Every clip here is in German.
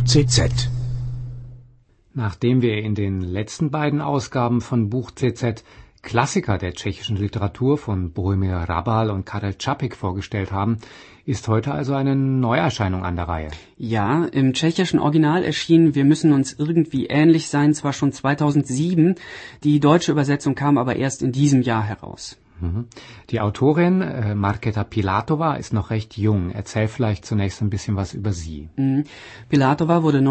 Buch CZ. Nachdem wir in den letzten beiden Ausgaben von Buch CZ Klassiker der tschechischen Literatur von Bohumil Hrabal und Karel Čapek vorgestellt haben, ist heute also eine Neuerscheinung an der Reihe. Ja, im tschechischen Original erschien Wir müssen uns irgendwie ähnlich sein, zwar schon 2007, die deutsche Übersetzung kam aber erst in diesem Jahr heraus. Die Autorin Markéta Pilátová ist noch recht jung. Erzähl vielleicht zunächst ein bisschen was über sie. Pilátová wurde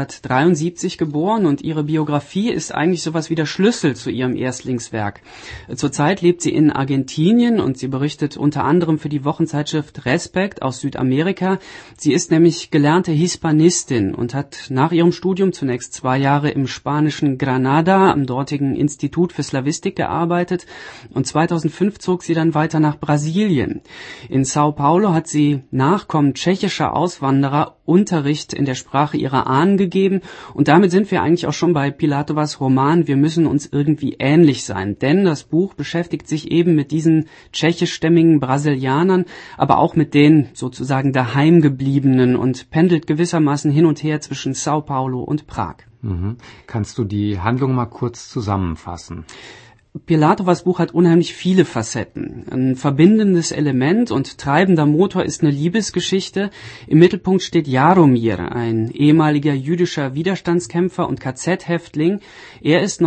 1973 geboren und ihre Biografie ist eigentlich sowas wie der Schlüssel zu ihrem Erstlingswerk. Zurzeit lebt sie in Argentinien und sie berichtet unter anderem für die Wochenzeitschrift Respekt aus Südamerika. Sie ist nämlich gelernte Hispanistin und hat nach ihrem Studium zunächst 2 Jahre im spanischen Granada am dortigen Institut für Slawistik gearbeitet und 2005 zog sie dann weiter nach Brasilien. In Sao Paulo hat sie Nachkommen tschechischer Auswanderer Unterricht in der Sprache ihrer Ahnen gegeben und damit sind wir eigentlich auch schon bei Pilátovás Roman Wir müssen uns irgendwie ähnlich sein, denn das Buch beschäftigt sich eben mit diesen tschechischstämmigen Brasilianern, aber auch mit den sozusagen daheimgebliebenen und pendelt gewissermaßen hin und her zwischen Sao Paulo und Prag. Kannst du die Handlung mal kurz zusammenfassen? Pilátovás Buch hat unheimlich viele Facetten. Ein verbindendes Element und treibender Motor ist eine Liebesgeschichte. Im Mittelpunkt steht Jaromír, ein ehemaliger jüdischer Widerstandskämpfer und KZ-Häftling. Er ist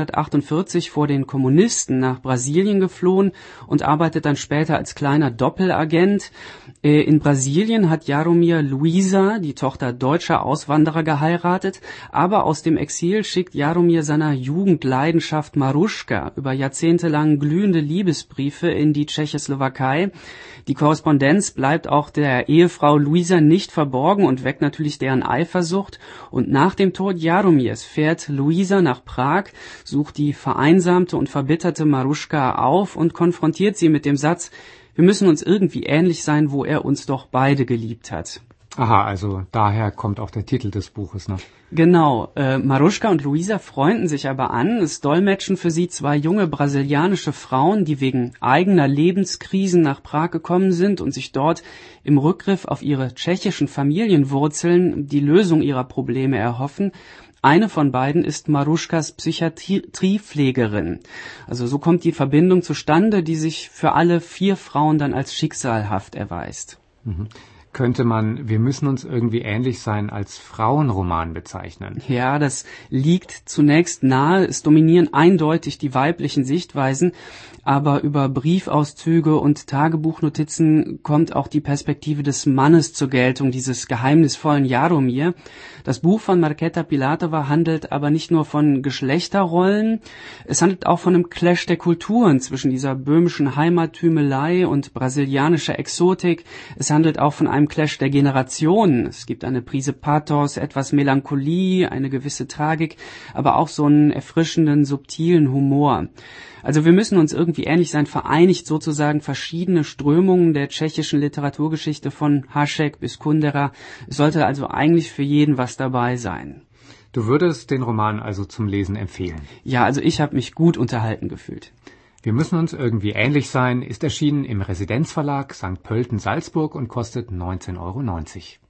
1948 vor den Kommunisten nach Brasilien geflohen und arbeitet dann später als kleiner Doppelagent. In Brasilien hat Jaromír Luisa, die Tochter deutscher Auswanderer, geheiratet, aber aus dem Exil schickt Jaromír seiner Jugendleidenschaft Maruška über Jahrzehnte lang glühende Liebesbriefe in die Tschechoslowakei. Die Korrespondenz bleibt auch der Ehefrau Luisa nicht verborgen und weckt natürlich deren Eifersucht. Und nach dem Tod Jaromírs fährt Luisa nach Prag, sucht die vereinsamte und verbitterte Maruška auf und konfrontiert sie mit dem Satz: Wir müssen uns irgendwie ähnlich sein, wo er uns doch beide geliebt hat. Aha, also daher kommt auch der Titel des Buches, ne? Genau, Maruška und Luisa freunden sich aber an. Es dolmetschen für sie 2 junge brasilianische Frauen, die wegen eigener Lebenskrisen nach Prag gekommen sind und sich dort im Rückgriff auf ihre tschechischen Familienwurzeln die Lösung ihrer Probleme erhoffen. Eine von beiden ist Maruškas Psychiatriepflegerin. Also so kommt die Verbindung zustande, die sich für alle 4 Frauen dann als schicksalhaft erweist. Könnte man Wir müssen uns irgendwie ähnlich sein als Frauenroman bezeichnen? Ja, das liegt zunächst nahe. Es dominieren eindeutig die weiblichen Sichtweisen, aber über Briefauszüge und Tagebuchnotizen kommt auch die Perspektive des Mannes zur Geltung, dieses geheimnisvollen Jaromír. Das Buch von Markéta Pilátová handelt aber nicht nur von Geschlechterrollen, es handelt auch von einem Clash der Kulturen zwischen dieser böhmischen Heimattümelei und brasilianischer Exotik. Es handelt auch von einem Clash der Generationen. Es gibt eine Prise Pathos, etwas Melancholie, eine gewisse Tragik, aber auch so einen erfrischenden, subtilen Humor. Also wir müssen uns irgendwie ähnlich sein, vereinigt sozusagen verschiedene Strömungen der tschechischen Literaturgeschichte von Hašek bis Kundera. Es sollte also eigentlich für jeden was dabei sein. Du würdest den Roman also zum Lesen empfehlen? Ja, also ich habe mich gut unterhalten gefühlt. Wir müssen uns irgendwie ähnlich sein ist erschienen im Residenzverlag St. Pölten Salzburg und kostet 19,90 €.